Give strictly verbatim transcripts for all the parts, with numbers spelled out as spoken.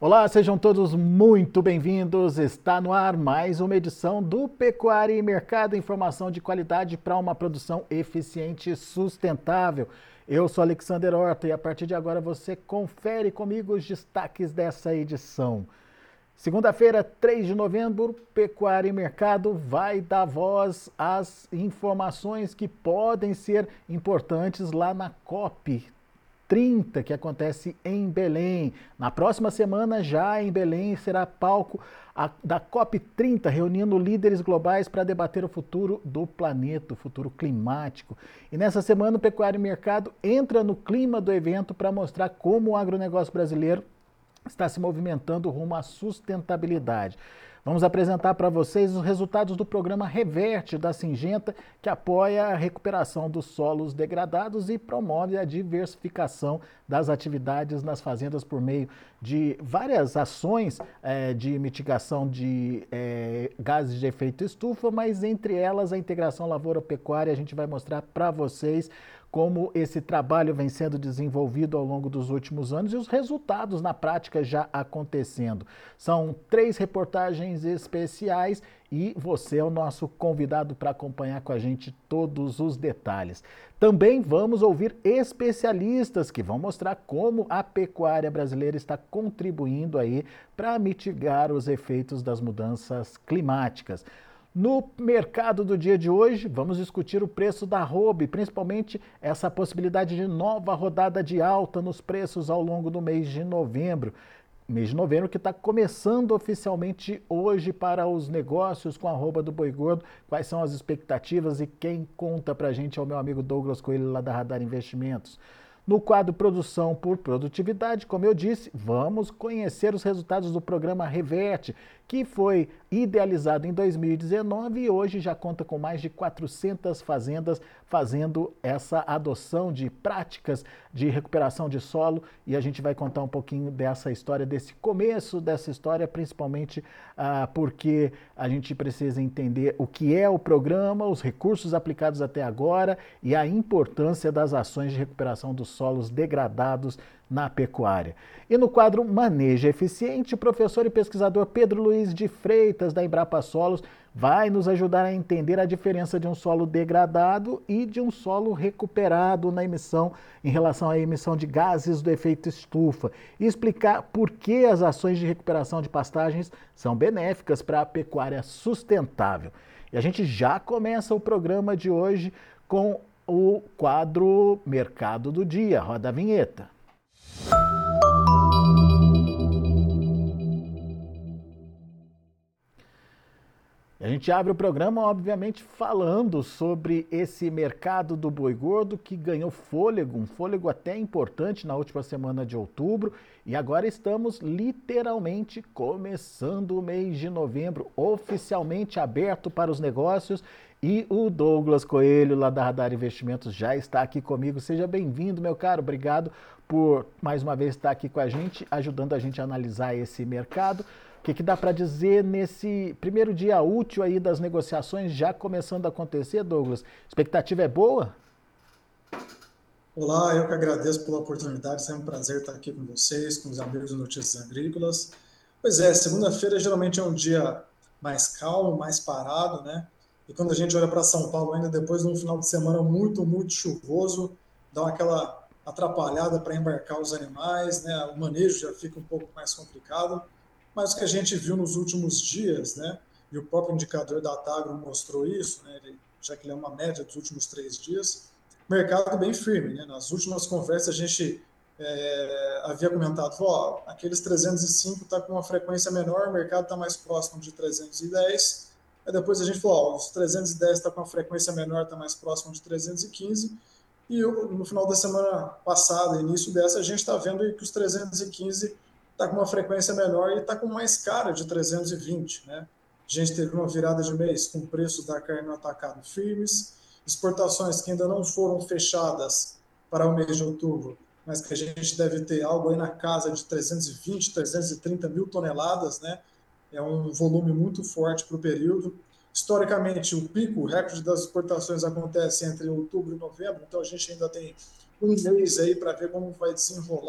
Olá, sejam todos muito bem-vindos. Está no ar mais uma edição do Pecuária e Mercado, informação de qualidade para uma produção eficiente e sustentável. Eu sou Alexander Horta e a partir de agora você confere comigo os destaques dessa edição. Segunda-feira, três de novembro, Pecuária e Mercado vai dar voz às informações que podem ser importantes lá na COP trinta, que acontece em Belém. Na próxima semana, já em Belém, será palco a, da COP trinta, reunindo líderes globais para debater o futuro do planeta, o futuro climático. E nessa semana, o Pecuária e Mercado entra no clima do evento para mostrar como o agronegócio brasileiro está se movimentando rumo à sustentabilidade. Vamos apresentar para vocês os resultados do programa Reverte da Syngenta, que apoia a recuperação dos solos degradados e promove a diversificação das atividades nas fazendas por meio de várias ações eh, de mitigação de eh, gases de efeito estufa, mas entre elas a integração lavoura-pecuária. A gente vai mostrar para vocês como esse trabalho vem sendo desenvolvido ao longo dos últimos anos e os resultados na prática já acontecendo. São três reportagens especiais e você é o nosso convidado para acompanhar com a gente todos os detalhes. Também vamos ouvir especialistas que vão mostrar como a pecuária brasileira está contribuindo aí para mitigar os efeitos das mudanças climáticas. No mercado do dia de hoje, vamos discutir o preço da arroba, principalmente essa possibilidade de nova rodada de alta nos preços ao longo do mês de novembro. Mês de novembro que está começando oficialmente hoje para os negócios com a arroba do boi gordo. Quais são as expectativas e quem conta para a gente é o meu amigo Douglas Coelho lá da Radar Investimentos. No quadro Produção por Produtividade, como eu disse, vamos conhecer os resultados do programa Reverte, que foi idealizado em dois mil e dezenove e hoje já conta com mais de quatrocentas fazendas fazendo essa adoção de práticas de recuperação de solo, e a gente vai contar um pouquinho dessa história, desse começo dessa história, principalmente ah, porque a gente precisa entender o que é o programa, os recursos aplicados até agora e a importância das ações de recuperação dos solos degradados na pecuária. E no quadro Manejo Eficiente, o professor e pesquisador Pedro Luiz de Freitas, da Embrapa Solos, vai nos ajudar a entender a diferença de um solo degradado e de um solo recuperado na emissão, em relação à emissão de gases do efeito estufa, e explicar por que as ações de recuperação de pastagens são benéficas para a pecuária sustentável. E a gente já começa o programa de hoje com o quadro Mercado do Dia. Roda a vinheta. A gente abre o programa, obviamente, falando sobre esse mercado do boi gordo que ganhou fôlego, um fôlego até importante na última semana de outubro, e agora estamos literalmente começando o mês de novembro, oficialmente aberto para os negócios, e o Douglas Coelho, lá da Radar Investimentos, já está aqui comigo. Seja bem-vindo, meu caro, obrigado por mais uma vez estar aqui com a gente, ajudando a gente a analisar esse mercado. O que, que dá para dizer nesse primeiro dia útil aí das negociações já começando a acontecer, Douglas? Expectativa é boa? Olá, eu que agradeço pela oportunidade, sempre um prazer estar aqui com vocês, com os amigos do Notícias Agrícolas. Pois é, segunda-feira geralmente é um dia mais calmo, mais parado, né? E quando a gente olha para São Paulo, ainda depois de um final de semana muito, muito chuvoso, dá aquela atrapalhada para embarcar os animais, né? O manejo já fica um pouco mais complicado. Mas o que a gente viu nos últimos dias, né, e o próprio indicador da Atagro mostrou isso, né, ele, já que ele é uma média dos últimos três dias, mercado bem firme. Né? Nas últimas conversas a gente é, havia comentado, ó, aqueles trezentos e cinco está com uma frequência menor, o mercado está mais próximo de trezentos e dez, aí depois a gente falou, ó, os trezentos e dez está com uma frequência menor, está mais próximo de trezentos e quinze, e no final da semana passada, início dessa, a gente está vendo que os trezentos e quinze está com uma frequência menor e está com mais cara de trezentos e vinte. Né? A gente teve uma virada de mês com preços da carne no atacado firmes, exportações que ainda não foram fechadas para o mês de outubro, mas que a gente deve ter algo aí na casa de trezentos e vinte, trezentos e trinta mil toneladas, né? É um volume muito forte para o período. Historicamente, o pico, o recorde das exportações acontece entre outubro e novembro, então a gente ainda tem um mês aí para ver como vai desenrolar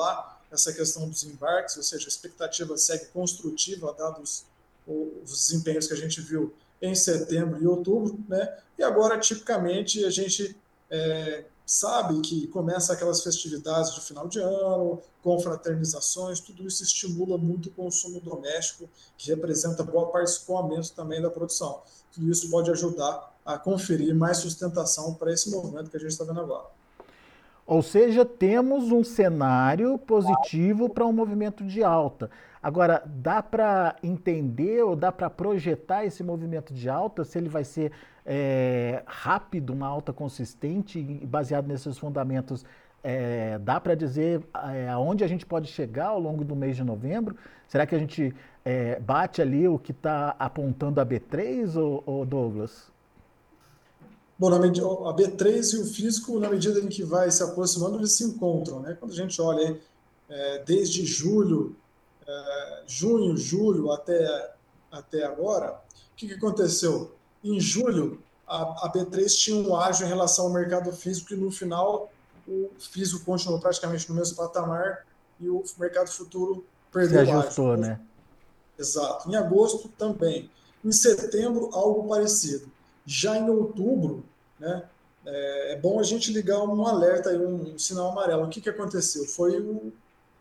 essa questão dos embarques, ou seja, a expectativa segue construtiva, dados os desempenhos que a gente viu em setembro e outubro, né? E agora, tipicamente, a gente é, sabe que começa aquelas festividades de final de ano, confraternizações, tudo isso estimula muito o consumo doméstico, que representa boa parte do escoamento também da produção. Tudo isso pode ajudar a conferir mais sustentação para esse movimento que a gente está vendo agora. Ou seja, temos um cenário positivo para um movimento de alta. Agora, dá para entender ou dá para projetar esse movimento de alta, se ele vai ser é, rápido, uma alta consistente, e baseado nesses fundamentos, é, dá para dizer é, aonde a gente pode chegar ao longo do mês de novembro? Será que a gente é, bate ali o que está apontando a B três, ou, ou Douglas? Bom, a B três e o físico, na medida em que vai se aproximando, eles se encontram, né? Quando a gente olha aí, é, desde julho, é, junho, julho até, até agora, o que, que aconteceu? Em julho, a, a B três tinha um ágio em relação ao mercado físico e no final o físico continuou praticamente no mesmo patamar e o mercado futuro Se perdeu o ágio. ajustou, né? Exato. Em agosto também. Em setembro, algo parecido. Já em outubro, né, é, é bom a gente ligar um alerta, um, um sinal amarelo. O que, que aconteceu? Foi o,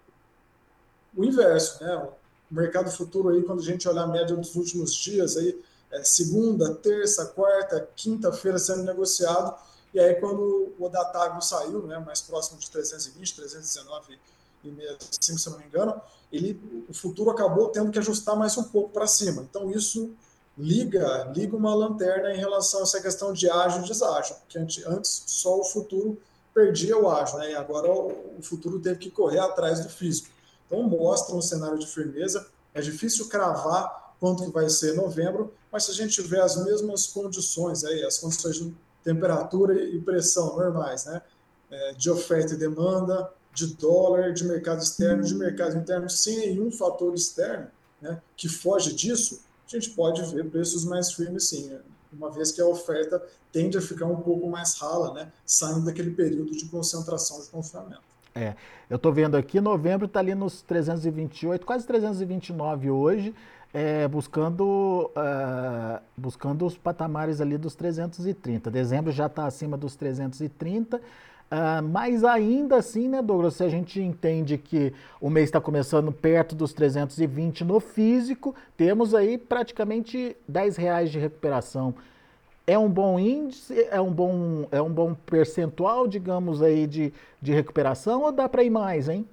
o inverso. Né? O mercado futuro, aí, quando a gente olhar a média dos últimos dias, aí, é, segunda, terça, quarta, quinta-feira sendo negociado, e aí quando o Datagro saiu, né, mais próximo de trezentos e vinte, trezentos e dezenove e sessenta e cinco, se não me engano, ele, o futuro acabou tendo que ajustar mais um pouco para cima. Então, isso liga, liga uma lanterna em relação a essa questão de ágio e deságio, porque antes só o futuro perdia o ágio, né? E agora o futuro teve que correr atrás do físico. Então, mostra um cenário de firmeza. É difícil cravar quanto que vai ser novembro, mas se a gente tiver as mesmas condições, aí, as condições de temperatura e pressão normais, né? É, de oferta e demanda, de dólar, de mercado externo, de mercado interno, sem nenhum fator externo, né, que foge disso, a gente pode ver preços mais firmes, sim, uma vez que a oferta tende a ficar um pouco mais rala, né, saindo daquele período de concentração de confinamento. É, eu estou vendo aqui, novembro está ali nos trezentos e vinte e oito, quase trezentos e vinte e nove hoje, é, buscando, uh, buscando os patamares ali dos trezentos e trinta. Dezembro já está acima dos trezentos e trinta, uh, mas ainda assim, né, Douglas, se a gente entende que o mês está começando perto dos trezentos e vinte no físico, temos aí praticamente dez reais de recuperação. É um bom índice, é um bom, é um bom percentual, digamos aí, de, de recuperação, ou dá para ir mais, hein?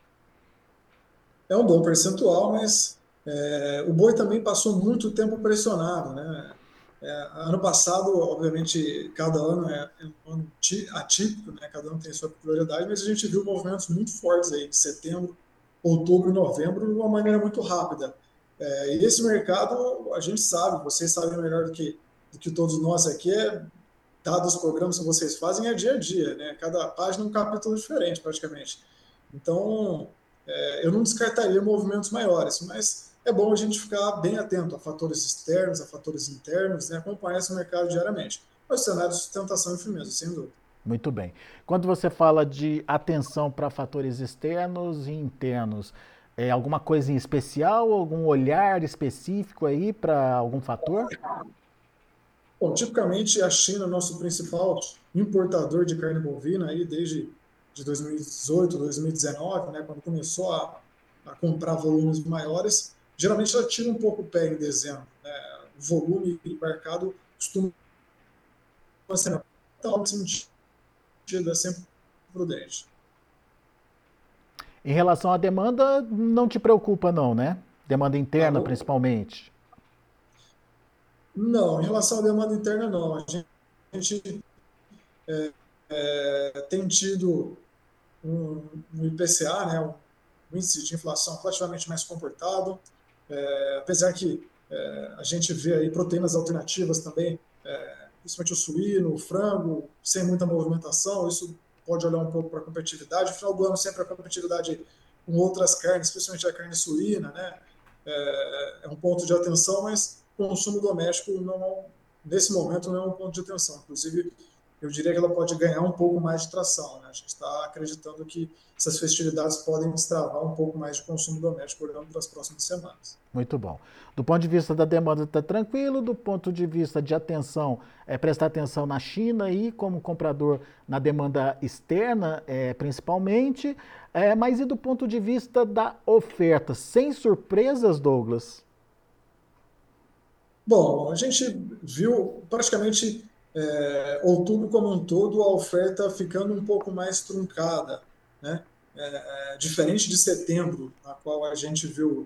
É um bom percentual, mas é, o boi também passou muito tempo pressionado, né? É, ano passado, obviamente, cada ano é, é um ano atípico, né? Cada ano tem sua peculiaridade, mas a gente viu movimentos muito fortes aí, de setembro, outubro e novembro, de uma maneira muito rápida. É, e esse mercado, a gente sabe, vocês sabem melhor do que, do que todos nós aqui, é, dados os programas que vocês fazem, é dia a dia, né? Cada página é um capítulo diferente, praticamente. Então, é, eu não descartaria movimentos maiores, mas é bom a gente ficar bem atento a fatores externos, a fatores internos, né? Acompanhar esse mercado diariamente. Mas o cenário de sustentação e firmeza, sem dúvida. Muito bem. Quando você fala de atenção para fatores externos e internos, é alguma coisa em especial, algum olhar específico aí para algum fator? Bom, tipicamente a China é o nosso principal importador de carne bovina aí desde de dois mil e dezoito, dois mil e dezenove, né, quando começou a, a comprar volumes maiores. Geralmente ela tira um pouco o pé em dezembro, né? O volume embarcado costuma ser então, nesse sentido, é sempre prudente. Em relação à demanda, não te preocupa não, né? Demanda interna, Alô? principalmente. Não, em relação à demanda interna, não. A gente é, é, tem tido um, um I P C A, né, um índice de inflação relativamente mais comportado, é, apesar que é, a gente vê aí proteínas alternativas também, é, principalmente o suíno, o frango, sem muita movimentação, isso pode olhar um pouco para a competitividade. No final do ano, sempre a competitividade com outras carnes, especialmente a carne suína, né, é, é um ponto de atenção, mas o consumo doméstico, não, nesse momento, não é um ponto de atenção. Inclusive, eu diria que ela pode ganhar um pouco mais de tração, né? A gente está acreditando que essas festividades podem destravar um pouco mais de consumo doméstico olhando para as próximas semanas. Muito bom. Do ponto de vista da demanda está tranquilo, do ponto de vista de atenção, é prestar atenção na China e como comprador na demanda externa, é, principalmente, é, mas e do ponto de vista da oferta, sem surpresas, Douglas? Bom, a gente viu praticamente é, outubro como um todo a oferta ficando um pouco mais truncada, né? É, é, diferente de setembro, na qual a gente viu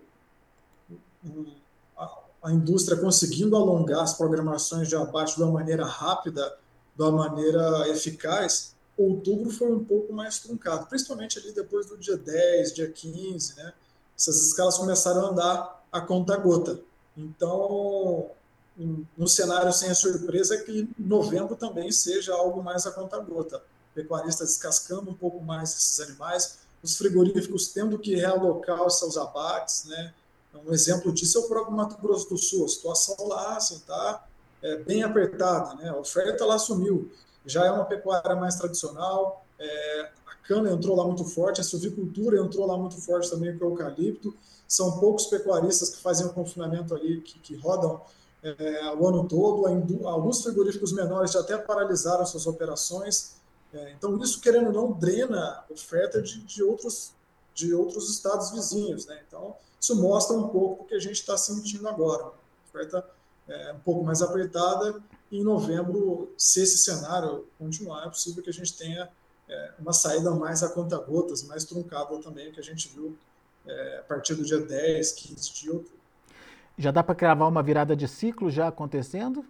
um, a, a indústria conseguindo alongar as programações de abate de uma maneira rápida, de uma maneira eficaz, outubro foi um pouco mais truncado, principalmente ali depois do dia dez, dia quinze, né? Essas escalas começaram a andar a conta-gota. Então, um, um cenário sem a surpresa é que novembro também seja algo mais a conta-gota. Pecuaristas descascando um pouco mais esses animais, os frigoríficos tendo que realocar os seus abates, né? Um exemplo disso é o próprio Mato Grosso do Sul. A situação lá está assim, tá, é, bem apertada, né? A oferta lá sumiu. Já é uma pecuária mais tradicional, é, a cana entrou lá muito forte, a silvicultura entrou lá muito forte também com o eucalipto. São poucos pecuaristas que fazem o confinamento ali, que, que rodam é, o ano todo. Alguns frigoríficos menores já até paralisaram suas operações. É, então, isso, querendo ou não, drena a oferta de, de, outros, de outros estados vizinhos, né? Então, isso mostra um pouco o que a gente está sentindo agora. A oferta é um pouco mais apertada e em novembro, se esse cenário continuar, é possível que a gente tenha é, uma saída mais a conta-gotas, mais truncada também, que a gente viu é, a partir do dia dez, quinze de outubro. Já dá para cravar uma virada de ciclo já acontecendo?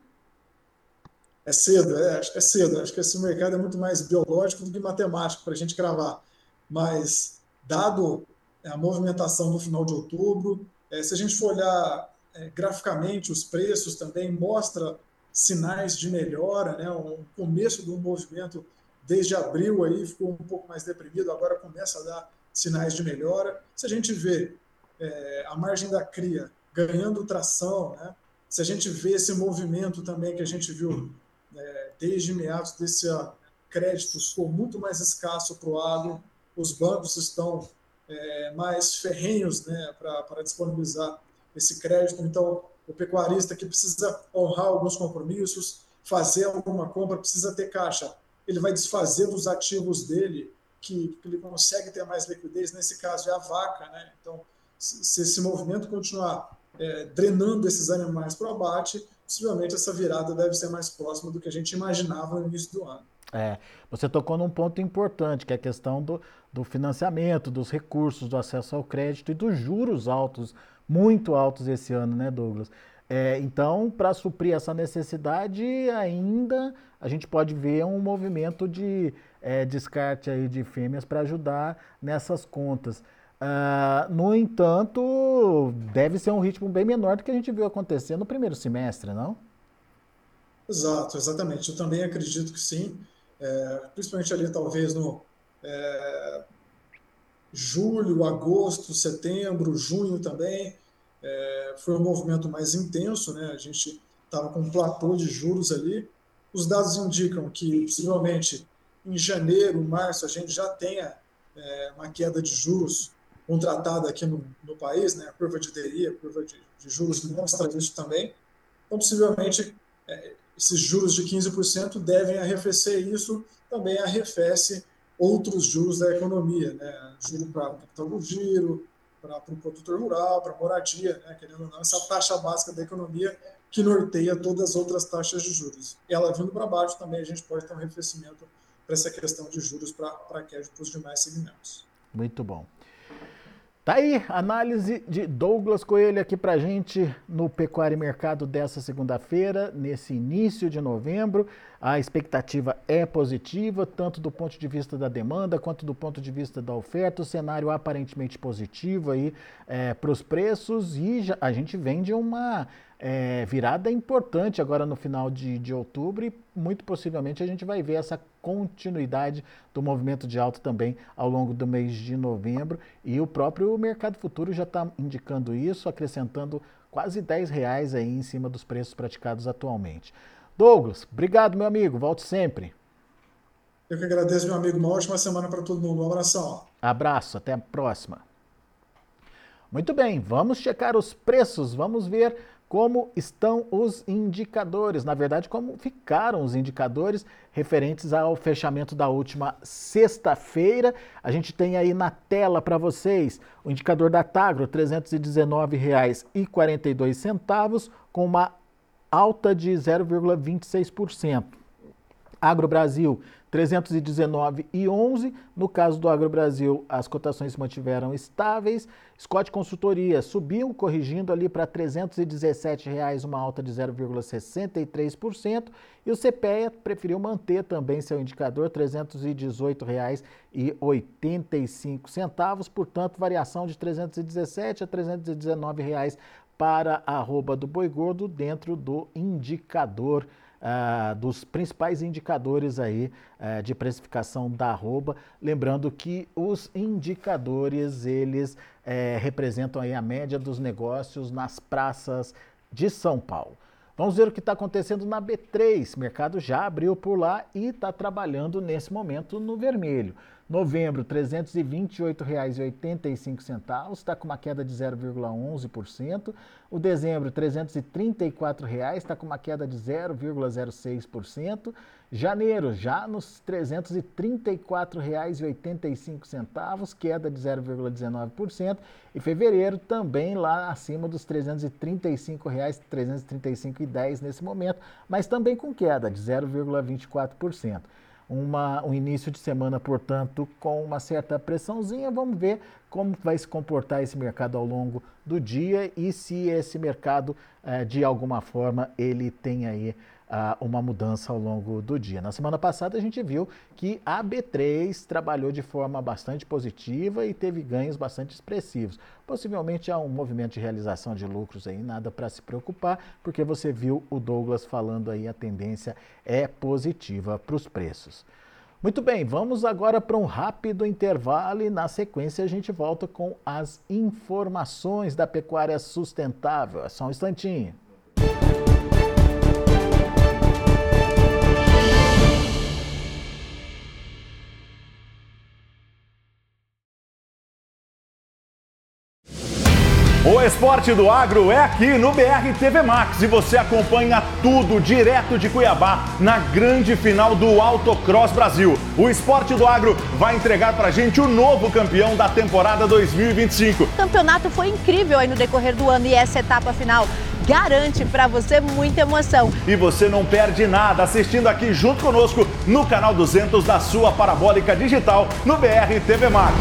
É cedo, é, acho que é cedo. Acho que esse mercado é muito mais biológico do que matemático para a gente cravar. Mas, dado a movimentação no final de outubro, é, se a gente for olhar é, graficamente os preços também, mostra sinais de melhora, né? O começo do movimento desde abril aí ficou um pouco mais deprimido, agora começa a dar sinais de melhora. Se a gente vê é, a margem da cria ganhando tração, né? Se a gente vê esse movimento também que a gente viu é, desde meados desse ano, créditos ficou muito mais escasso para o agro, os bancos estão é, mais ferrenhos, né, para disponibilizar esse crédito. Então, o pecuarista que precisa honrar alguns compromissos, fazer alguma compra, precisa ter caixa. Ele vai desfazer dos ativos dele, que, que ele consegue ter mais liquidez, nesse caso é a vaca, né? Então, se, se esse movimento continuar é, drenando esses animais para o abate, possivelmente essa virada deve ser mais próxima do que a gente imaginava no início do ano. É, você tocou num ponto importante, que é a questão do, do financiamento, dos recursos, do acesso ao crédito e dos juros altos, muito altos esse ano, né, Douglas? É, então, para suprir essa necessidade, ainda a gente pode ver um movimento de é, descarte aí de fêmeas para ajudar nessas contas. Ah, no entanto, deve ser um ritmo bem menor do que a gente viu acontecer no primeiro semestre, não? Exato, exatamente. Eu também acredito que sim, é, principalmente ali talvez no é, julho, agosto, setembro, junho também, é, foi um movimento mais intenso, né? A gente estava com um platô de juros ali. Os dados indicam que possivelmente em janeiro, março, a gente já tenha é, uma queda de juros contratada aqui no, no país, né? A curva de D I, a curva de, de juros mostra isso também. Então, possivelmente, é, esses juros de quinze por cento devem arrefecer isso, também arrefece outros juros da economia, né? Juro para o capital do giro, para o produtor rural, para a moradia, né? Querendo ou não, essa taxa básica da economia que norteia todas as outras taxas de juros. E ela vindo para baixo também, a gente pode ter um arrefecimento para essa questão de juros para crédito para os demais segmentos. Muito bom. Tá aí, análise de Douglas Coelho aqui pra gente no Pecuária e Mercado dessa segunda-feira, nesse início de novembro. A expectativa é positiva, tanto do ponto de vista da demanda quanto do ponto de vista da oferta. O cenário aparentemente positivo aí é, para os preços e já, a gente vem de uma é, virada importante agora no final de, de outubro e muito possivelmente a gente vai ver essa continuidade do movimento de alta também ao longo do mês de novembro e o próprio mercado futuro já está indicando isso, acrescentando quase dez reais aí em cima dos preços praticados atualmente. Douglas, obrigado meu amigo, volte sempre. Eu que agradeço, meu amigo. Uma ótima semana para todo mundo. Um abração. Abraço, até a próxima. Muito bem, vamos checar os preços, vamos ver como estão os indicadores, na verdade, como ficaram os indicadores referentes ao fechamento da última sexta-feira. A gente tem aí na tela para vocês o indicador da Tagro, trezentos e dezenove reais e quarenta e dois centavos, com uma alta de zero vírgula vinte e seis por cento. Agro Brasil, trezentos e dezenove reais e onze centavos. No caso do Agro Brasil, as cotações se mantiveram estáveis. Scott Consultoria subiu, corrigindo ali para trezentos e dezessete reais, uma alta de zero vírgula sessenta e três por cento. E o C P E A preferiu manter também seu indicador, trezentos e dezoito reais e oitenta e cinco centavos. Portanto, variação de trezentos e dezessete a trezentos e dezenove reais para a arroba do boi gordo dentro do indicador. Uh, dos principais indicadores aí uh, de precificação da arroba, lembrando que os indicadores eles uh, representam aí a média dos negócios nas praças de São Paulo. Vamos ver o que está acontecendo na B três, o mercado já abriu por lá e está trabalhando nesse momento no vermelho. Novembro, trezentos e vinte e oito reais e oitenta e cinco centavos, está com uma queda de zero vírgula onze por cento. O dezembro, trezentos e trinta e quatro reais, está com uma queda de zero vírgula zero seis por cento. Janeiro, já nos trezentos e trinta e quatro reais e oitenta e cinco centavos, queda de zero vírgula dezenove por cento. E fevereiro também lá acima dos trezentos e trinta e cinco reais, trezentos e trinta e cinco reais e dez centavos nesse momento, mas também com queda de zero vírgula vinte e quatro por cento. Uma, um início de semana, portanto, com uma certa pressãozinha. Vamos ver como vai se comportar esse mercado ao longo do dia e se esse mercado, eh, de alguma forma, ele tem aí ah, uma mudança ao longo do dia. Na semana passada a gente viu que a B três trabalhou de forma bastante positiva e teve ganhos bastante expressivos. Possivelmente há um movimento de realização de lucros aí, nada para se preocupar, porque você viu o Douglas falando aí, a tendência é positiva para os preços. Muito bem, vamos agora para um rápido intervalo e na sequência a gente volta com as informações da pecuária sustentável. É só um instantinho. O Esporte do Agro é aqui no B R T V Max e você acompanha tudo direto de Cuiabá na grande final do Autocross Brasil. O Esporte do Agro vai entregar pra gente o novo campeão da temporada dois mil e vinte e cinco. O campeonato foi incrível aí no decorrer do ano e essa etapa final garante pra você muita emoção. E você não perde nada assistindo aqui junto conosco no canal duzentos da sua parabólica digital no B R T V Max.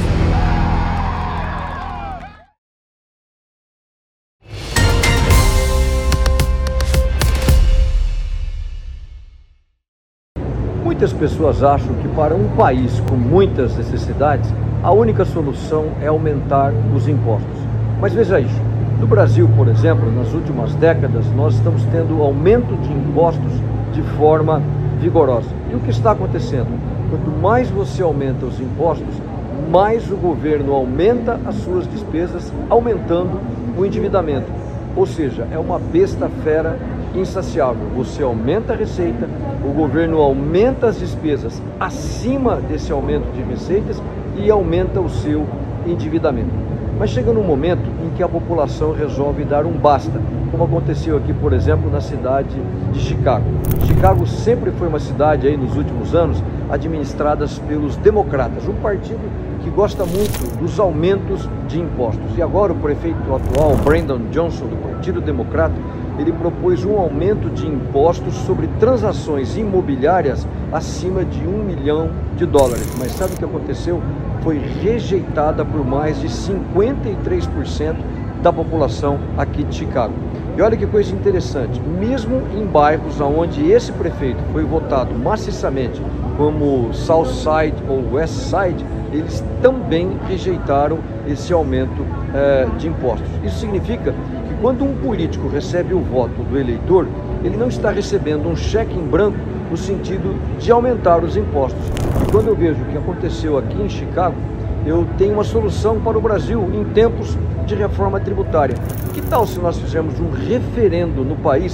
Muitas pessoas acham que para um país com muitas necessidades, a única solução é aumentar os impostos. Mas veja isso, no Brasil, por exemplo, nas últimas décadas, nós estamos tendo aumento de impostos de forma vigorosa. E o que está acontecendo? Quanto mais você aumenta os impostos, mais o governo aumenta as suas despesas, aumentando o endividamento. Ou seja, é uma besta fera insaciável. Você aumenta a receita, o governo aumenta as despesas acima desse aumento de receitas e aumenta o seu endividamento. Mas chega num momento em que a população resolve dar um basta, como aconteceu aqui, por exemplo, na cidade de Chicago. Chicago sempre foi uma cidade aí nos últimos anos administrada pelos democratas, um partido que gosta muito dos aumentos de impostos. E agora o prefeito atual, Brandon Johnson, do Partido Democrata, ele propôs um aumento de impostos sobre transações imobiliárias acima de um milhão de dólares. Mas sabe o que aconteceu? Foi rejeitada por mais de cinquenta e três por cento da população aqui de Chicago. E olha que coisa interessante, mesmo em bairros onde esse prefeito foi votado maciçamente, como Southside ou Westside, eles também rejeitaram esse aumento eh, de impostos. Isso significa que quando um político recebe o voto do eleitor, ele não está recebendo um cheque em branco no sentido de aumentar os impostos. E quando eu vejo o que aconteceu aqui em Chicago, eu tenho uma solução para o Brasil em tempos de reforma tributária. Que tal se nós fizermos um referendo no país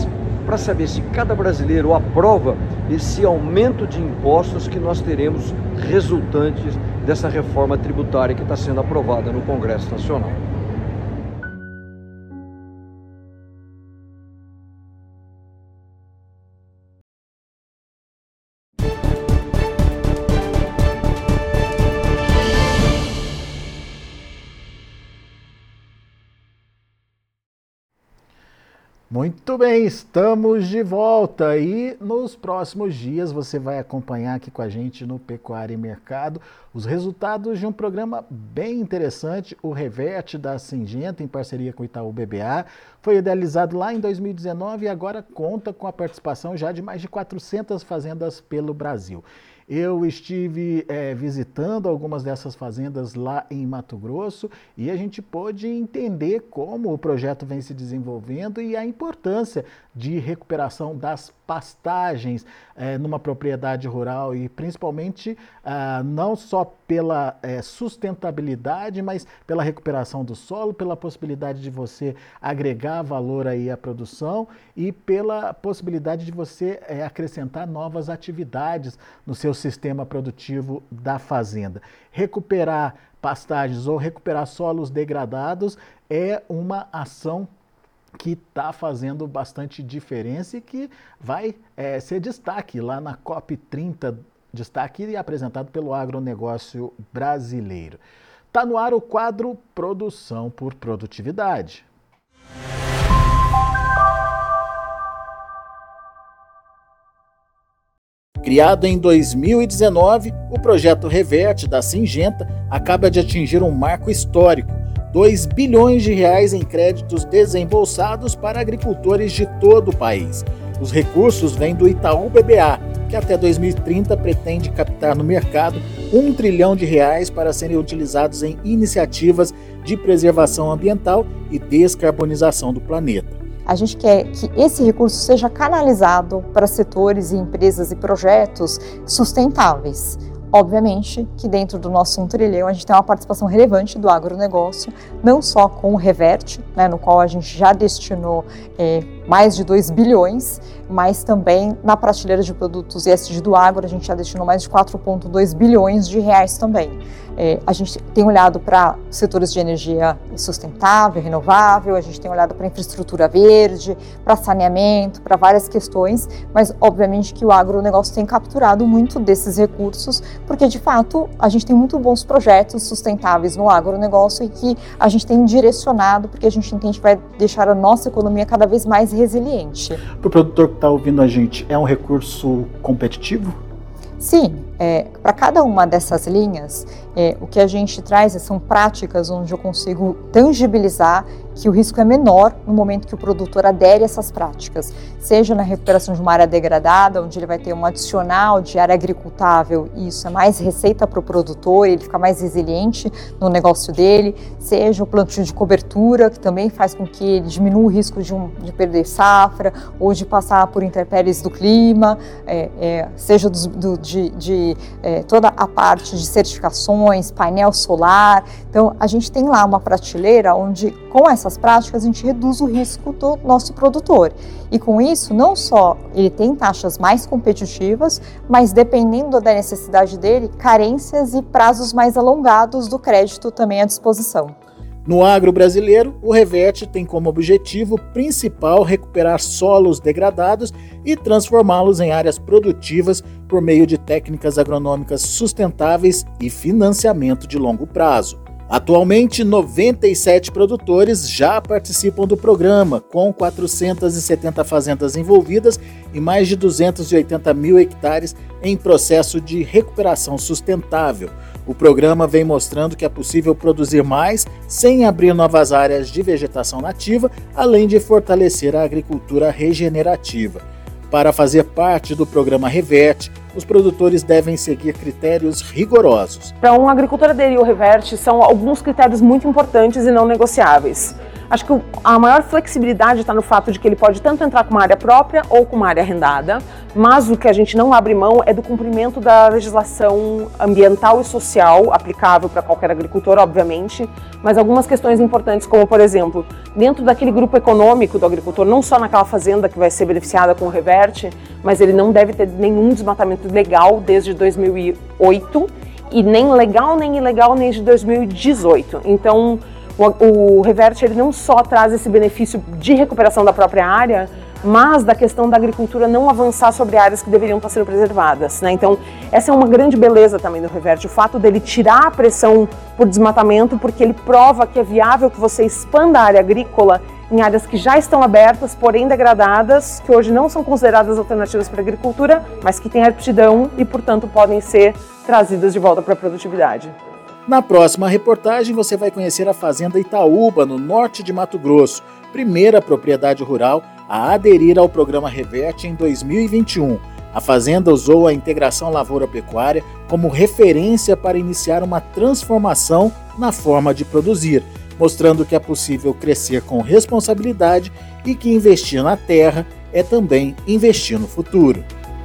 para saber se cada brasileiro aprova esse aumento de impostos que nós teremos resultantes dessa reforma tributária que está sendo aprovada no Congresso Nacional. Muito bem, estamos de volta e nos próximos dias você vai acompanhar aqui com a gente no Pecuária e Mercado os resultados de um programa bem interessante, o Reverte da Syngenta, em parceria com o Itaú B B A. Foi idealizado lá em dois mil e dezenove e agora conta com a participação já de mais de quatrocentas fazendas pelo Brasil. Eu estive é, visitando algumas dessas fazendas lá em Mato Grosso e a gente pôde entender como o projeto vem se desenvolvendo e a importância de recuperação das pastagens é, numa propriedade rural e principalmente ah, não só pela é, sustentabilidade, mas pela recuperação do solo, pela possibilidade de você agregar valor aí à produção e pela possibilidade de você é, acrescentar novas atividades no seu sistema produtivo da fazenda. Recuperar pastagens ou recuperar solos degradados é uma ação que está fazendo bastante diferença e que vai é, ser destaque lá na COP trinta, destaque apresentado pelo agronegócio brasileiro. Está no ar o quadro Produção por Produtividade. Criado em dois mil e dezenove, o projeto Reverte da Syngenta acaba de atingir um marco histórico, dois bilhões de reais em créditos desembolsados para agricultores de todo o país. Os recursos vêm do Itaú B B A, que até dois mil e trinta pretende captar no mercado um trilhão de reais para serem utilizados em iniciativas de preservação ambiental e descarbonização do planeta. A gente quer que esse recurso seja canalizado para setores e empresas e projetos sustentáveis. Obviamente que dentro do nosso um trilhão a gente tem uma participação relevante do agronegócio, não só com o Reverte, né, no qual a gente já destinou é, mais de dois bilhões, mas também na prateleira de produtos E S G do agro a gente já destinou mais de quatro vírgula dois bilhões de reais também. É, a gente tem olhado para setores de energia sustentável, renovável, a gente tem olhado para infraestrutura verde, para saneamento, para várias questões, mas obviamente que o agronegócio tem capturado muito desses recursos, porque de fato a gente tem muito bons projetos sustentáveis no agronegócio e que a gente tem direcionado, porque a gente entende que vai deixar a nossa economia cada vez mais resiliente. Para o produtor que está ouvindo a gente, é um recurso competitivo? Sim, é, para cada uma dessas linhas, é, o que a gente traz são práticas onde eu consigo tangibilizar que o risco é menor no momento que o produtor adere a essas práticas, seja na recuperação de uma área degradada, onde ele vai ter um adicional de área agricultável e isso é mais receita para o produtor, ele fica mais resiliente no negócio dele, seja o plantio de cobertura, que também faz com que ele diminua o risco de, um, de perder safra ou de passar por intempéries do clima, é, é, seja do, do, de, de é, toda a parte de certificações, painel solar. Então a gente tem lá uma prateleira onde com essas práticas a gente reduz o risco do nosso produtor e com isso não só ele tem taxas mais competitivas, mas dependendo da necessidade dele, carências e prazos mais alongados do crédito também à disposição. No agro brasileiro, o Reverte tem como objetivo principal recuperar solos degradados e transformá-los em áreas produtivas por meio de técnicas agronômicas sustentáveis e financiamento de longo prazo. Atualmente, noventa e sete produtores já participam do programa, com quatrocentas e setenta fazendas envolvidas e mais de duzentos e oitenta mil hectares em processo de recuperação sustentável. O programa vem mostrando que é possível produzir mais sem abrir novas áreas de vegetação nativa, além de fortalecer a agricultura regenerativa. Para fazer parte do programa Reverte, os produtores devem seguir critérios rigorosos. Para um agricultor aderir ao Reverte, são alguns critérios muito importantes e não negociáveis. Acho que a maior flexibilidade está no fato de que ele pode tanto entrar com uma área própria ou com uma área arrendada, mas o que a gente não abre mão é do cumprimento da legislação ambiental e social aplicável para qualquer agricultor, obviamente, mas algumas questões importantes, como, por exemplo, dentro daquele grupo econômico do agricultor, não só naquela fazenda que vai ser beneficiada com o reverte, mas ele não deve ter nenhum desmatamento legal desde dois mil e oito e nem legal nem ilegal desde dois mil e dezoito. Então, o, o reverte ele não só traz esse benefício de recuperação da própria área, mas da questão da agricultura não avançar sobre áreas que deveriam estar sendo preservadas, né? Então, essa é uma grande beleza também do reverte, o fato dele tirar a pressão por desmatamento, porque ele prova que é viável que você expanda a área agrícola em áreas que já estão abertas, porém degradadas, que hoje não são consideradas alternativas para a agricultura, mas que têm aptidão e, portanto, podem ser trazidas de volta para a produtividade. Na próxima reportagem, você vai conhecer a Fazenda Itaúba, no norte de Mato Grosso, primeira propriedade rural a aderir ao programa Reverte em dois mil e vinte e um. A fazenda usou a integração lavoura-pecuária como referência para iniciar uma transformação na forma de produzir, mostrando que é possível crescer com responsabilidade e que investir na terra é também investir no futuro.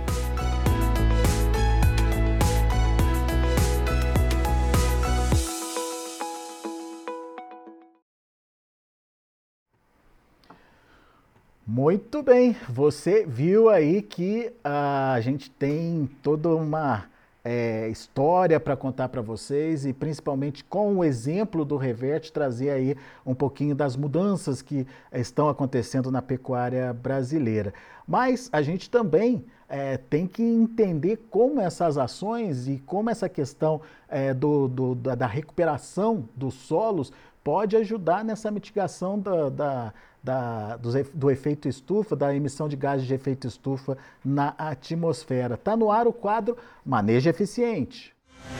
Muito bem, você viu aí que a gente tem toda uma é, história para contar para vocês e principalmente com o exemplo do Reverte trazer aí um pouquinho das mudanças que estão acontecendo na pecuária brasileira. Mas a gente também é, tem que entender como essas ações e como essa questão é, do, do, da, da recuperação dos solos pode ajudar nessa mitigação da, da Da, do, do efeito estufa, da emissão de gases de efeito estufa na atmosfera. Está no ar o quadro Manejo Eficiente.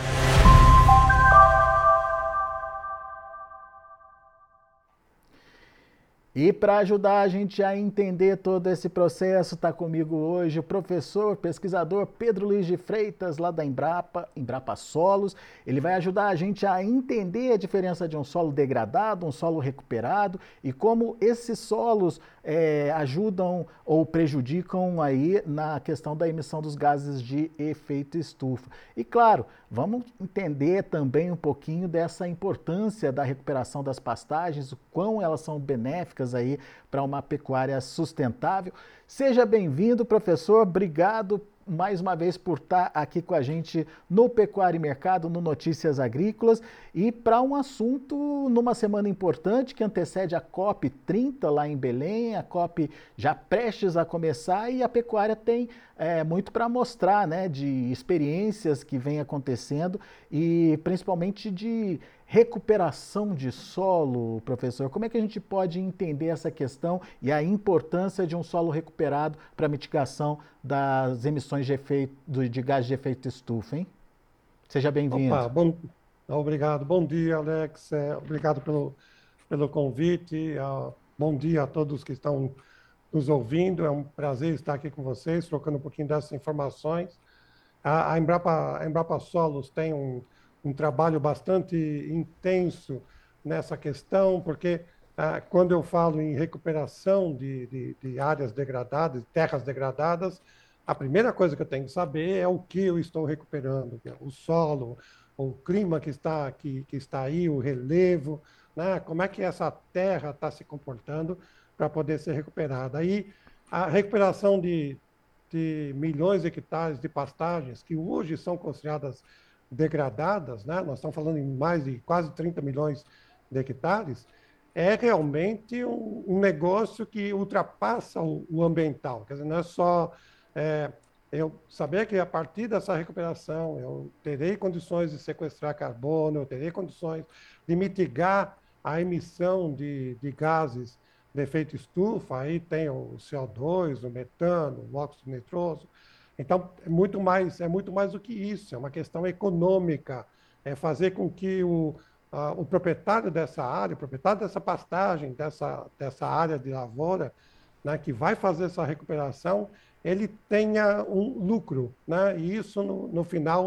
E para ajudar a gente a entender todo esse processo, está comigo hoje o professor, pesquisador Pedro Luiz de Freitas, lá da Embrapa, Embrapa Solos. Ele vai ajudar a gente a entender a diferença de um solo degradado, um solo recuperado e como esses solos é, ajudam ou prejudicam aí na questão da emissão dos gases de efeito estufa. E claro, vamos entender também um pouquinho dessa importância da recuperação das pastagens, o quão elas são benéficas aí para uma pecuária sustentável. Seja bem-vindo, professor. Obrigado mais uma vez por estar aqui com a gente no Pecuária e Mercado, no Notícias Agrícolas, e para um assunto numa semana importante que antecede a COP trinta lá em Belém, a COP já prestes a começar e a pecuária tem é, muito para mostrar, né, de experiências que vem acontecendo e principalmente de recuperação de solo, professor. Como é que a gente pode entender essa questão e a importância de um solo recuperado para a mitigação das emissões de, efeito, de gás de efeito estufa, hein? Seja bem-vindo. Opa, bom, obrigado. Bom dia, Alex. É, obrigado pelo, pelo convite. Uh, bom dia a todos que estão nos ouvindo. É um prazer estar aqui com vocês, trocando um pouquinho dessas informações. A, a, Embrapa, a Embrapa Solos tem um um trabalho bastante intenso nessa questão, porque ah, quando eu falo em recuperação de, de, de áreas degradadas, terras degradadas, a primeira coisa que eu tenho que saber é o que eu estou recuperando, o solo, o clima que está, que, que está aí, o relevo, né? Como é que essa terra está se comportando para poder ser recuperada. Aí, a recuperação de, de milhões de hectares de pastagens, que hoje são consideradas degradadas, né? Nós estamos falando em mais de quase trinta milhões de hectares, é realmente um, um negócio que ultrapassa o, o ambiental. Quer dizer, não é só é, eu saber que a partir dessa recuperação eu terei condições de sequestrar carbono, eu terei condições de mitigar a emissão de, de gases de efeito estufa, aí tem o C O dois, o metano, o óxido nitroso. Então, é muito mais, é muito mais do que isso, é uma questão econômica, é fazer com que o, a, o proprietário dessa área, o proprietário dessa pastagem, dessa, dessa área de lavoura, né, que vai fazer essa recuperação, ele tenha um lucro, né? E isso, no, no final,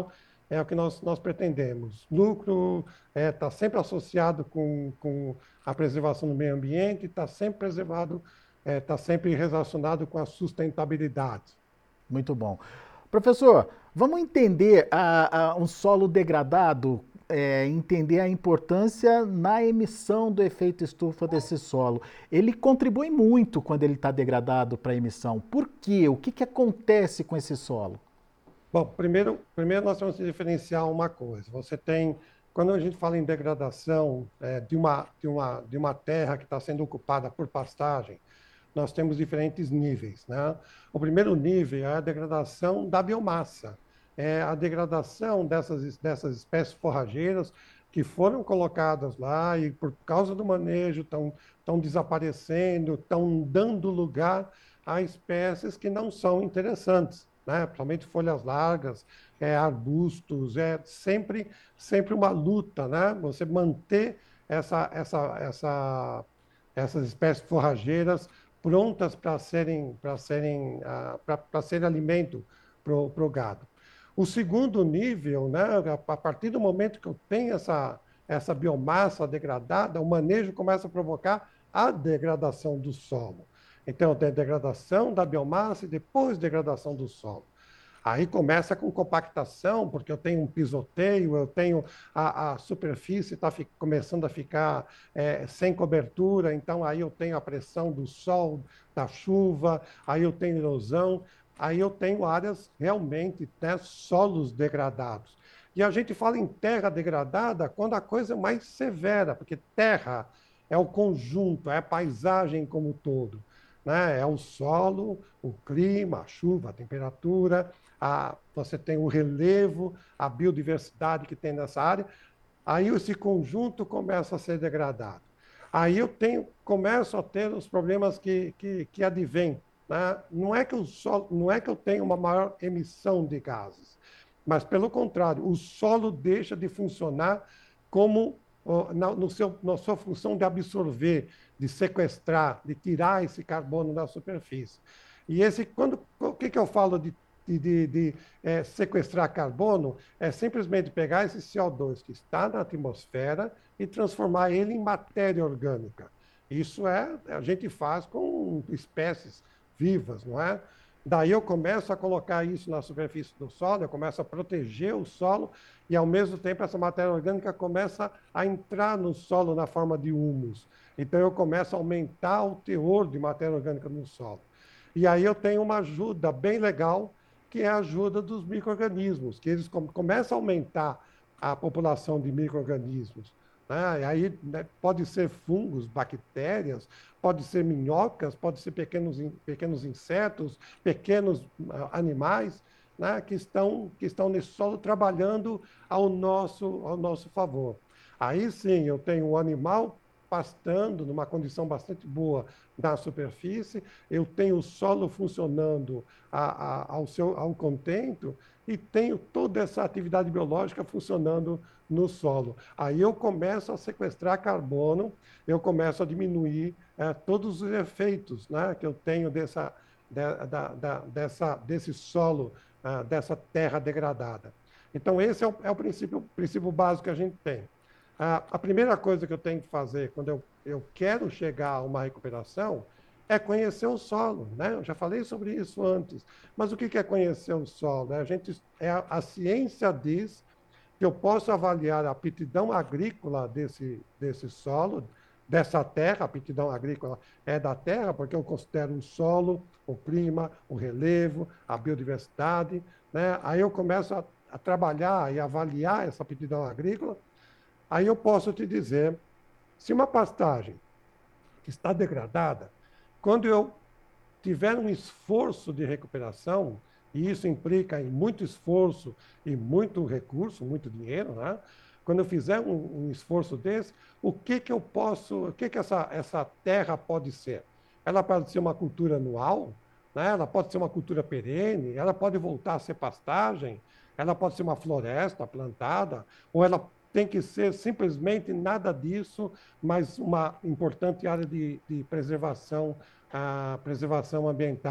é o que nós, nós pretendemos. Lucro está é, sempre associado com, com a preservação do meio ambiente, está sempre preservado, está é, sempre relacionado com a sustentabilidade. Muito bom. Professor, vamos entender a, a, um solo degradado, é, entender a importância na emissão do efeito estufa desse solo. Ele contribui muito quando ele está degradado para a emissão. Por quê? O que, que acontece com esse solo? Bom, primeiro, primeiro nós temos que diferenciar uma coisa. Você tem, quando a gente fala em degradação é, de, uma, de, uma, de uma terra que está sendo ocupada por pastagem, nós temos diferentes níveis, né? O primeiro nível é a degradação da biomassa, é a degradação dessas, dessas espécies forrageiras que foram colocadas lá e por causa do manejo estão, estão desaparecendo, estão dando lugar a espécies que não são interessantes, né? Principalmente folhas largas, é, arbustos, é sempre, sempre uma luta, né? Você manter essa, essa, essa, essas espécies forrageiras prontas para serem, para serem, uh, para ser alimento para o gado. O segundo nível, né, a partir do momento que eu tenho essa, essa biomassa degradada, o manejo começa a provocar a degradação do solo. Então, tem a degradação da biomassa e depois degradação do solo. Aí começa com compactação, porque eu tenho um pisoteio, eu tenho a, a superfície está começando a ficar é, sem cobertura, então aí eu tenho a pressão do sol, da chuva, aí eu tenho erosão, aí eu tenho áreas realmente, né, solos degradados. E a gente fala em terra degradada quando a coisa é mais severa, porque terra é o conjunto, é a paisagem como um todo. Né? É o solo, o clima, a chuva, a temperatura, a, você tem o relevo, a biodiversidade que tem nessa área. Aí esse conjunto começa a ser degradado. Aí eu tenho, começo a ter os problemas que, que, que advêm. Né? Não é que o solo, não é que eu tenho uma maior emissão de gases, mas pelo contrário, o solo deixa de funcionar como Na, no seu, na sua função de absorver, de sequestrar, de tirar esse carbono da superfície. E esse, quando, o que, que eu falo de, de, de, de é, sequestrar carbono? É simplesmente pegar esse C O dois que está na atmosfera e transformar ele em matéria orgânica. Isso é, a gente faz com espécies vivas, não é? Daí eu começo a colocar isso na superfície do solo, eu começo a proteger o solo e, ao mesmo tempo, essa matéria orgânica começa a entrar no solo na forma de humus. Então, eu começo a aumentar o teor de matéria orgânica no solo. E aí eu tenho uma ajuda bem legal, que é a ajuda dos micro-organismos, que eles começam a aumentar a população de micro-organismos. Né? E aí, né, pode ser fungos, bactérias, pode ser minhocas, pode ser pequenos, pequenos insetos, pequenos uh, animais, né, que, estão, que estão nesse solo trabalhando ao nosso, ao nosso favor. Aí sim, eu tenho o animal pastando numa condição bastante boa na superfície, eu tenho o solo funcionando a, a, ao, seu, ao contento e tenho toda essa atividade biológica funcionando no solo. Aí eu começo a sequestrar carbono, eu começo a diminuir é, todos os efeitos, né, que eu tenho dessa, de, da, da, dessa, desse solo, uh, dessa terra degradada. Então, esse é o, é o princípio, princípio básico que a gente tem. Uh, a primeira coisa que eu tenho que fazer quando eu, eu quero chegar a uma recuperação é conhecer o solo, né? Eu já falei sobre isso antes. Mas o que é conhecer o solo? A, gente, é a, a ciência diz que eu posso avaliar a aptidão agrícola desse, desse solo, dessa terra. A aptidão agrícola é da terra, porque eu considero o solo, o clima, o relevo, a biodiversidade, né? Aí eu começo a, a trabalhar e avaliar essa aptidão agrícola. Aí eu posso te dizer, se uma pastagem que está degradada, quando eu tiver um esforço de recuperação, e isso implica em muito esforço e muito recurso, muito dinheiro, né? Quando eu fizer um, um esforço desse, o que que eu posso, o que que essa, essa terra pode ser? Ela pode ser uma cultura anual, né? Ela pode ser uma cultura perene, ela pode voltar a ser pastagem, ela pode ser uma floresta plantada, ou ela tem que ser simplesmente nada disso, mas uma importante área de, de preservação, a preservação ambiental.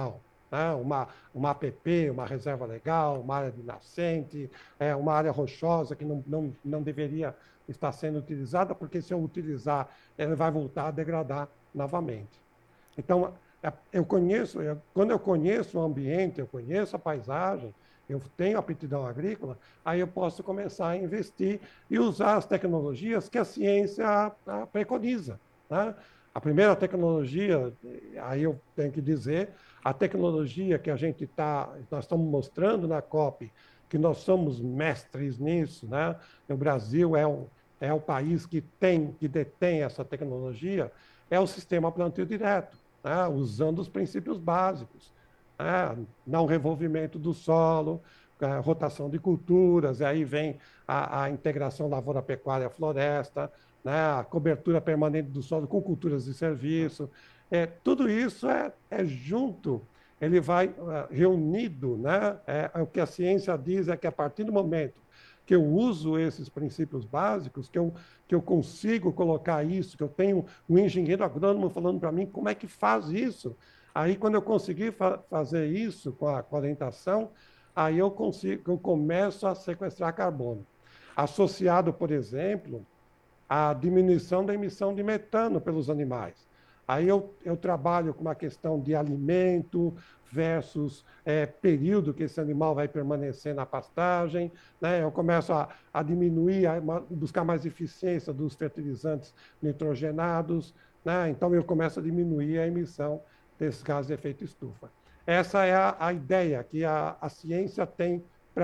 né? uma, uma A P P, uma reserva legal, uma área de nascente, é, uma área rochosa que não, não, não deveria estar sendo utilizada, porque se eu utilizar, ela vai voltar a degradar novamente. Então, eu conheço, eu, quando eu conheço o ambiente, eu conheço a paisagem, eu tenho aptidão agrícola, aí eu posso começar a investir e usar as tecnologias que a ciência a, a preconiza, né? A primeira tecnologia, aí eu tenho que dizer, a tecnologia que a gente está, nós estamos mostrando na COP, que nós somos mestres nisso, né? O Brasil é o, é o país que tem, que detém essa tecnologia, é o sistema plantio direto, né? Usando os princípios básicos. É, não revolvimento do solo, é, rotação de culturas, e aí vem a, a integração lavoura-pecuária-floresta, né, a cobertura permanente do solo com culturas de serviço. É, tudo isso é, é junto, ele vai é, reunido, né? É, é, o que a ciência diz é que a partir do momento que eu uso esses princípios básicos, que eu, que eu consigo colocar isso, que eu tenho um engenheiro agrônomo falando para mim como é que faz isso. Aí, quando eu conseguir fa fazer isso com a, com a orientação, aí eu, consigo, eu começo a sequestrar carbono. Associado, por exemplo, à diminuição da emissão de metano pelos animais. Aí eu, eu trabalho com uma questão de alimento versus é, período que esse animal vai permanecer na pastagem, né? Eu começo a, a diminuir, a buscar mais eficiência dos fertilizantes nitrogenados, né? Então eu começo a diminuir a emissão desses gases de efeito estufa. Essa é a, a ideia que a, a ciência tem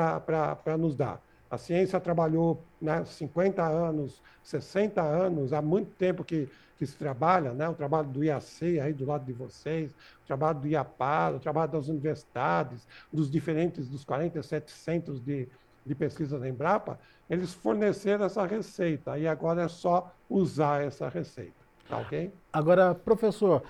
para nos dar. A ciência trabalhou, né, cinquenta anos, sessenta anos, há muito tempo que, que se trabalha, né, o trabalho do I A C aí do lado de vocês, o trabalho do IAPAR, o trabalho das universidades, dos diferentes, dos quarenta e sete centros de, de pesquisa da Embrapa, eles forneceram essa receita, e agora é só usar essa receita, tá ok? Agora, professor,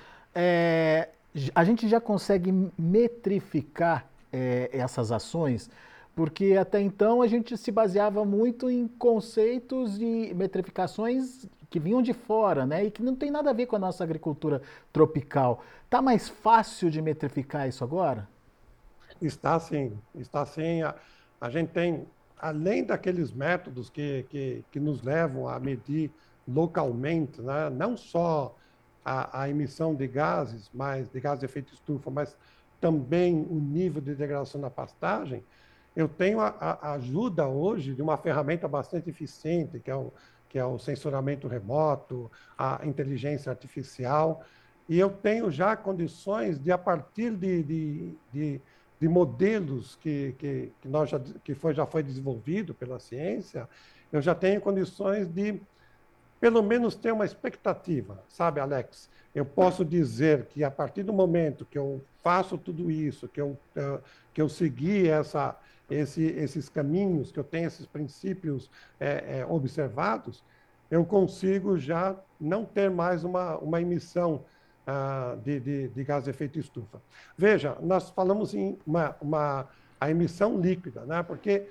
É, a gente já consegue metrificar é, essas ações, porque até então a gente se baseava muito em conceitos e metrificações que vinham de fora, né? E que não tem nada a ver com a nossa agricultura tropical. Está mais fácil de metrificar isso agora? Está sim, está sim. A, a gente tem, além daqueles métodos que, que, que nos levam a medir localmente, né? Não só A, a emissão de gases, mas de gases de efeito estufa, mas também o nível de degradação na pastagem, eu tenho a, a ajuda hoje de uma ferramenta bastante eficiente, que é o, que é o sensoramento remoto, a inteligência artificial, e eu tenho já condições de, a partir de, de, de, de modelos que, que, que, nós já, que foi, já foi desenvolvido pela ciência, eu já tenho condições de pelo menos ter uma expectativa, sabe, Alex? Eu posso dizer que a partir do momento que eu faço tudo isso, que eu, que eu segui essa, esse, esses caminhos, que eu tenho esses princípios é, é, observados, eu consigo já não ter mais uma, uma emissão ah, de, de, de gás de efeito estufa. Veja, nós falamos em uma, uma, a emissão líquida, né? Porque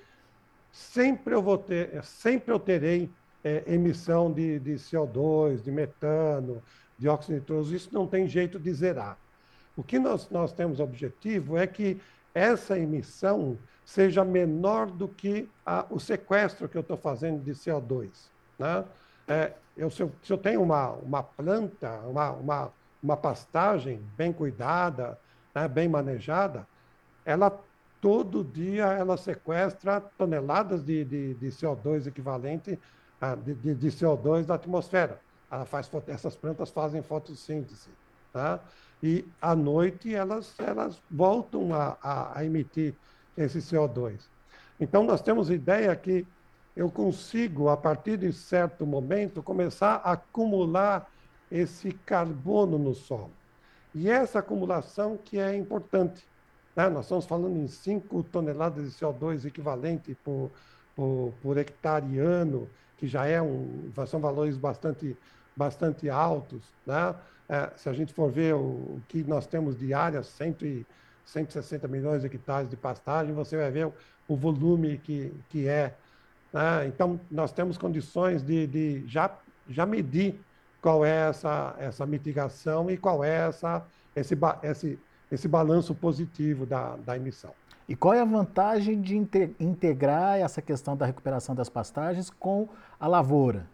sempre eu, vou ter, sempre eu terei É, emissão de, de C O dois, de metano, dióxido nitroso, isso não tem jeito de zerar. O que nós, nós temos objetivo é que essa emissão seja menor do que a, o sequestro que eu estou fazendo de C O dois. Né? É, eu, se, eu, se eu tenho uma, uma planta, uma, uma, uma pastagem bem cuidada, né, bem manejada, ela todo dia ela sequestra toneladas de, de, de C O dois equivalente De, de, de C O dois da atmosfera. Ela faz, essas plantas fazem fotossíntese. Tá? E, à noite, elas, elas voltam a, a, a emitir esse C O dois. Então, nós temos ideia que eu consigo, a partir de certo momento, começar a acumular esse carbono no solo. E essa acumulação que é importante. Né? Nós estamos falando em cinco toneladas de C O dois equivalente por, por, por hectare ano, que já é um, são valores bastante, bastante altos, né? É, se a gente for ver o, o que nós temos de área, cento e sessenta milhões de hectares de pastagem, você vai ver o, o volume que, que é. Né? Então, nós temos condições de, de já, já medir qual é essa, essa mitigação e qual é essa, esse, esse, esse balanço positivo da, da emissão. E qual é a vantagem de integrar essa questão da recuperação das pastagens com a lavoura,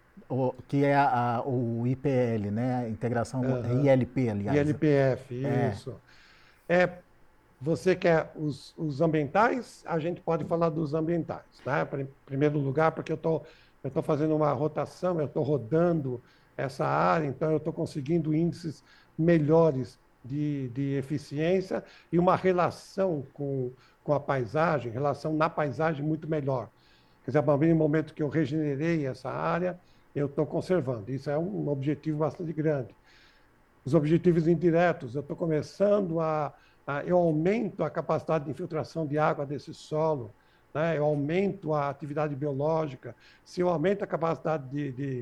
que é a, a, o I P L, né? Integração, uhum. I L P, aliás. I L P F, é. isso. É, você quer os, os ambientais, a gente pode falar dos ambientais, né? Em primeiro lugar, porque eu tô, eu tô fazendo uma rotação, eu estou rodando essa área, então eu estou conseguindo índices melhores De, de eficiência e uma relação com, com a paisagem, relação na paisagem muito melhor. Quer dizer, a partir do momento que eu regenerei essa área, eu estou conservando. Isso é um objetivo bastante grande. Os objetivos indiretos, eu estou começando a, a... Eu aumento a capacidade de infiltração de água desse solo, né? Eu aumento a atividade biológica. Se eu aumento a capacidade de, de,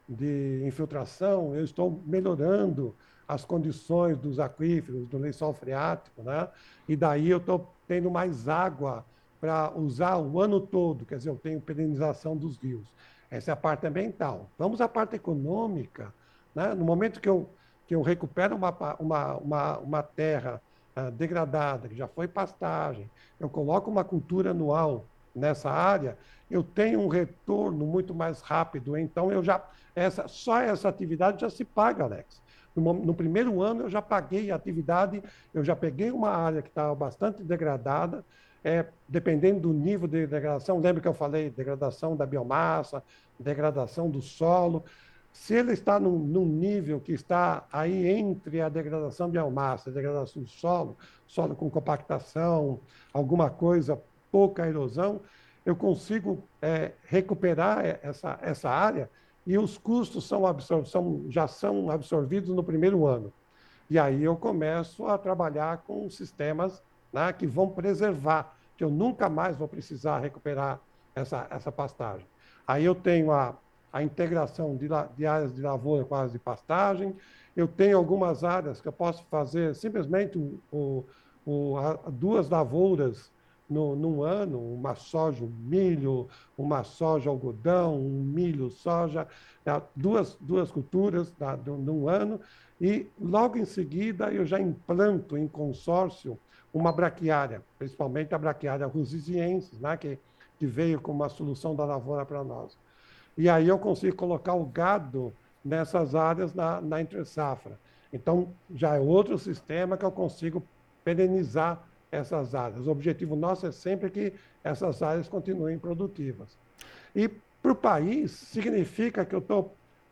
de infiltração, eu estou melhorando as condições dos aquíferos, do lençol freático, né? E daí eu estou tendo mais água para usar o ano todo, quer dizer, eu tenho perenização dos rios. Essa é a parte ambiental. Vamos à parte econômica, né? No momento que eu, que eu recupero uma, uma, uma, uma terra uh, degradada, que já foi pastagem, eu coloco uma cultura anual nessa área, eu tenho um retorno muito mais rápido, então eu já, essa, só essa atividade já se paga, Alex. No, no primeiro ano eu já paguei a atividade, eu já peguei uma área que estava bastante degradada, é, dependendo do nível de degradação, lembra que eu falei degradação da biomassa, degradação do solo, se ele está num, num nível que está aí entre a degradação da biomassa e a degradação do solo, solo com compactação, alguma coisa, pouca erosão, eu consigo é, recuperar essa, essa área e os custos são absor- são, já são absorvidos no primeiro ano. E aí eu começo a trabalhar com sistemas, né, que vão preservar, que eu nunca mais vou precisar recuperar essa, essa pastagem. Aí eu tenho a, a integração de, la, de áreas de lavoura com áreas de pastagem, eu tenho algumas áreas que eu posso fazer simplesmente o, o, a, duas lavouras No, num ano, uma soja, um milho, uma soja, algodão, um milho, soja, duas, duas culturas tá, num ano, e logo em seguida eu já implanto em consórcio uma braquiária, principalmente a braquiária rusiziensis, né, que, que veio como uma solução da lavoura para nós. E aí eu consigo colocar o gado nessas áreas na, na entre-safra. Então, já é outro sistema que eu consigo perenizar essas áreas. O objetivo nosso é sempre que essas áreas continuem produtivas. E para o país, significa que eu, tô,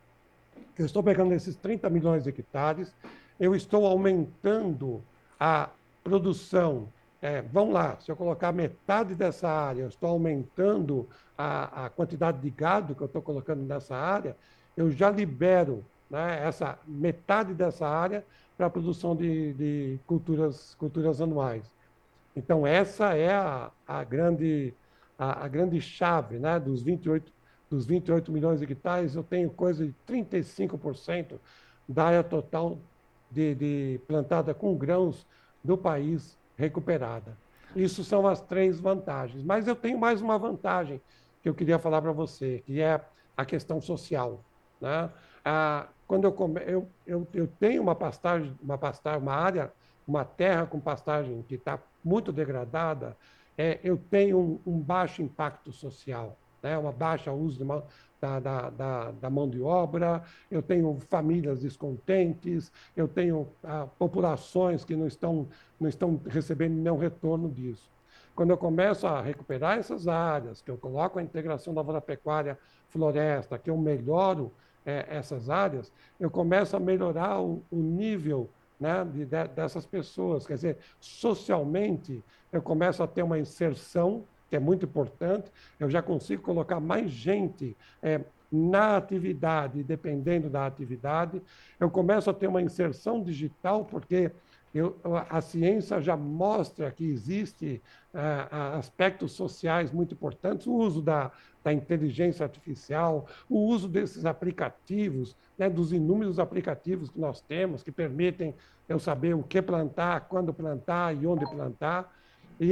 eu estou pegando esses trinta milhões de hectares, eu estou aumentando a produção. É, vamos lá, se eu colocar metade dessa área, eu estou aumentando a, a quantidade de gado que eu estou colocando nessa área, eu já libero, né, essa metade dessa área para a produção de, de culturas, culturas anuais. Então, essa é a, a, grande, a, a grande chave, né? Dos vinte e oito, dos vinte e oito milhões de hectares, eu tenho coisa de trinta e cinco por cento da área total de, de plantada com grãos do país recuperada. Isso são as três vantagens. Mas eu tenho mais uma vantagem que eu queria falar para você, que é a questão social, né? Ah, quando eu, come, eu, eu, eu tenho uma pastagem, uma pastagem, uma área, uma terra com pastagem que está muito degradada, é, eu tenho um, um baixo impacto social, né? Uma baixa uso de mão, da, da, da, da mão de obra, eu tenho famílias descontentes, eu tenho ah, populações que não estão, não estão recebendo nenhum retorno disso. Quando eu começo a recuperar essas áreas, que eu coloco a integração da lavoura-pecuária floresta, que eu melhoro é, essas áreas, eu começo a melhorar o, o nível, né, de, de, dessas pessoas. Quer dizer, socialmente, eu começo a ter uma inserção, que é muito importante, eu já consigo colocar mais gente é, na atividade, dependendo da atividade, eu começo a ter uma inserção digital, porque eu, a ciência já mostra que existe uh, aspectos sociais muito importantes, o uso da, da inteligência artificial, o uso desses aplicativos, né, dos inúmeros aplicativos que nós temos, que permitem eu saber o que plantar, quando plantar e onde plantar. E,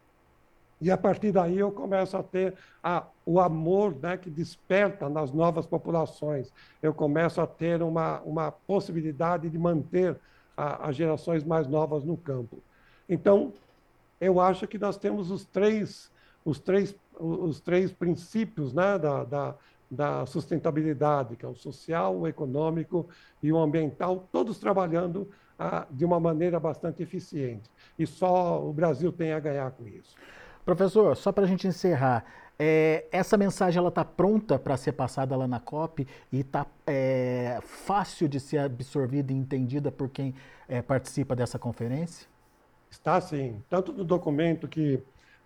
e a partir daí eu começo a ter a, o amor, né, que desperta nas novas populações. Eu começo a ter uma, uma possibilidade de manter as gerações mais novas no campo. Então, eu acho que nós temos os três, os três, os três princípios, né, da, da, da sustentabilidade, que é o social, o econômico e o ambiental, todos trabalhando ah, de uma maneira bastante eficiente. E só o Brasil tem a ganhar com isso. Professor, só para a gente encerrar, é, essa mensagem está pronta para ser passada lá na COP e está é, fácil de ser absorvida e entendida por quem é, participa dessa conferência? Está sim, tanto no documento que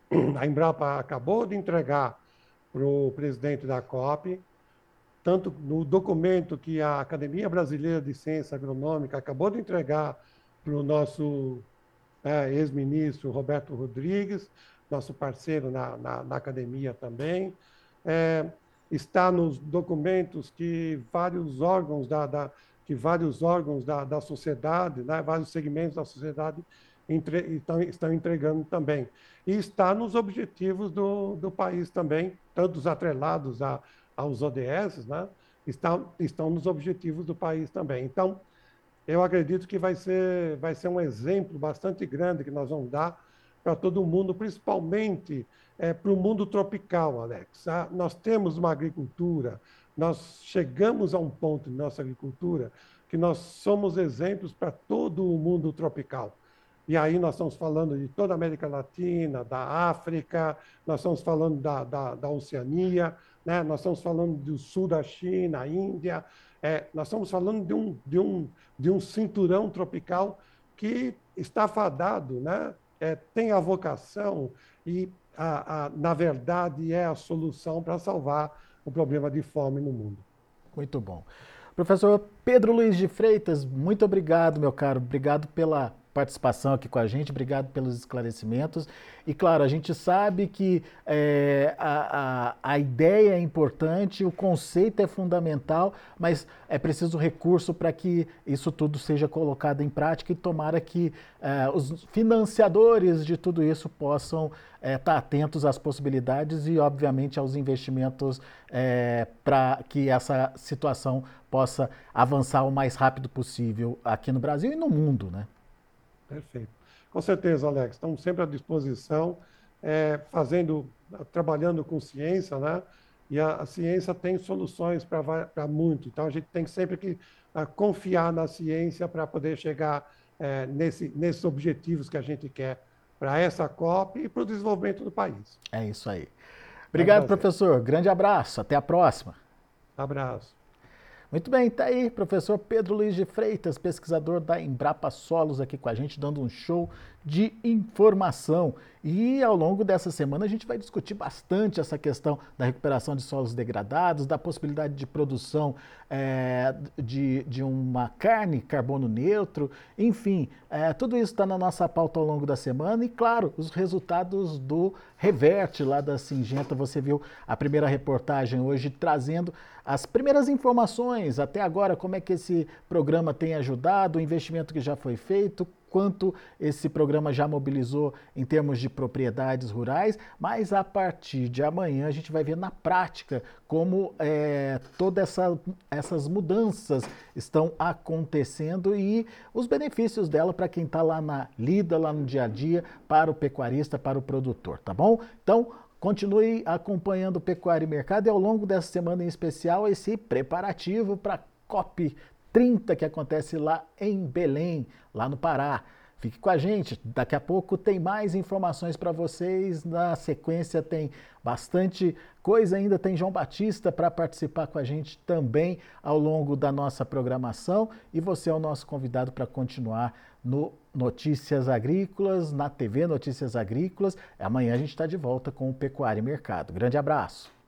a Embrapa acabou de entregar para o presidente da COP, tanto no documento que a Academia Brasileira de Ciência Agronômica acabou de entregar para o nosso é, ex-ministro Roberto Rodrigues, nosso parceiro na, na, na academia também, é, está nos documentos que vários órgãos da, da, que vários órgãos da, da sociedade, né, vários segmentos da sociedade entre, estão, estão entregando também. E está nos objetivos do, do país também, tanto os atrelados a, aos O D S, né, estão, estão nos objetivos do país também. Então, eu acredito que vai ser, vai ser um exemplo bastante grande que nós vamos dar para todo mundo, principalmente é, para o mundo tropical, Alex. Ah, nós temos uma agricultura, nós chegamos a um ponto de nossa agricultura que nós somos exemplos para todo o mundo tropical. E aí nós estamos falando de toda a América Latina, da África, nós estamos falando da, da, da Oceania, né? Nós estamos falando do sul da China, a Índia, é, nós estamos falando de um, de, um, de um cinturão tropical que está fadado, né? É, tem a vocação e, a, a, na verdade, é a solução para salvar o problema de fome no mundo. Muito bom. Professor Pedro Luiz de Freitas, muito obrigado, meu caro. Obrigado pela participação aqui com a gente, obrigado pelos esclarecimentos. E, claro, a gente sabe que é, a, a, a ideia é importante, o conceito é fundamental, mas é preciso recurso para que isso tudo seja colocado em prática e tomara que é, os financiadores de tudo isso possam é, estar atentos às possibilidades e, obviamente, aos investimentos é, para que essa situação possa avançar o mais rápido possível aqui no Brasil e no mundo, né? Perfeito. Com certeza, Alex. Estamos sempre à disposição, é, fazendo, trabalhando com ciência, né? E a, a ciência tem soluções para muito. Então, a gente tem sempre que a, confiar na ciência para poder chegar é, nesse, nesses objetivos que a gente quer para essa COP e para o desenvolvimento do país. É isso aí. Obrigado, professor. Grande abraço. Até a próxima. Abraço. Muito bem, tá aí, professor Pedro Luiz de Freitas, pesquisador da Embrapa Solos aqui com a gente, dando um show de informação. E ao longo dessa semana a gente vai discutir bastante essa questão da recuperação de solos degradados, da possibilidade de produção é, de, de uma carne carbono neutro, enfim, é, tudo isso está na nossa pauta ao longo da semana e, claro, os resultados do Reverte lá da Syngenta. Você viu a primeira reportagem hoje trazendo as primeiras informações até agora, como é que esse programa tem ajudado, o investimento que já foi feito, quanto esse programa já mobilizou em termos de propriedades rurais, mas a partir de amanhã a gente vai ver na prática como é, todas essa, essas mudanças estão acontecendo e os benefícios dela para quem está lá na lida, lá no dia a dia, para o pecuarista, para o produtor, tá bom? Então, continue acompanhando o Pecuária e Mercado e ao longo dessa semana em especial esse preparativo para a COP trinta que acontece lá em Belém, lá no Pará. Fique com a gente, daqui a pouco tem mais informações para vocês, na sequência tem bastante coisa ainda, tem João Batista para participar com a gente também ao longo da nossa programação e você é o nosso convidado para continuar no Notícias Agrícolas, na T V Notícias Agrícolas. Amanhã a gente está de volta com o Pecuária e Mercado. Grande abraço!